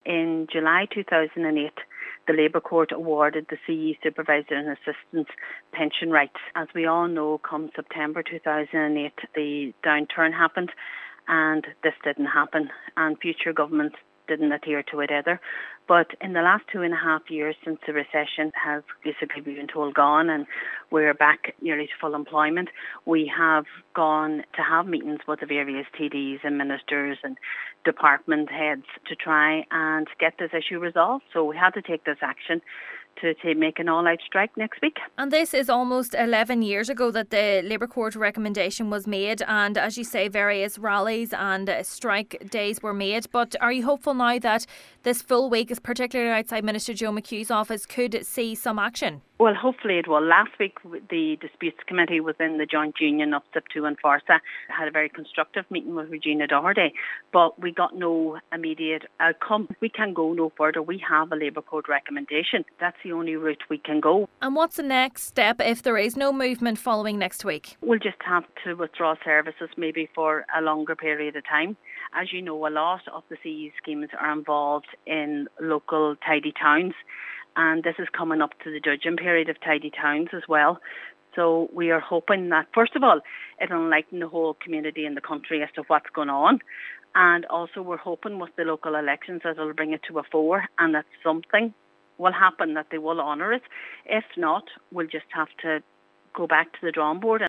in July 2008, the Labour Court awarded the CE supervisor and assistants pension rights. As we all know, come September 2008, the downturn happened, and this didn't happen, and future governments didn't adhere to it either. But in the last 2.5 years since the recession has basically been told gone and we're back nearly to full employment, we have gone to have meetings with the various TDs and ministers and department heads to try and get this issue resolved. So we had to take this action to make an all-out strike next week. And this is almost 11 years ago that the Labour Court recommendation was made, and as you say, various rallies and strike days were made. But are you hopeful now that this full week, particularly outside Minister Joe McHugh's office, could see some action? Well, hopefully it will. Last week, the Disputes Committee within the Joint Union of SIPTU and FARSA had a very constructive meeting with Regina Doherty, but we got no immediate outcome. We can go no further. We have a Labour Court recommendation. That's the only route we can go. And what's the next step if there is no movement following next week? We'll just have to withdraw services maybe for a longer period of time. As you know, a lot of the CE schemes are involved in local tidy towns, and this is coming up to the judging period of tidy towns as well. So we are hoping that, first of all, it'll enlighten the whole community in the country as to what's going on. And also we're hoping with the local elections that it'll bring it to a fore and that something will happen, that they will honour it. If not, we'll just have to go back to the drawing board.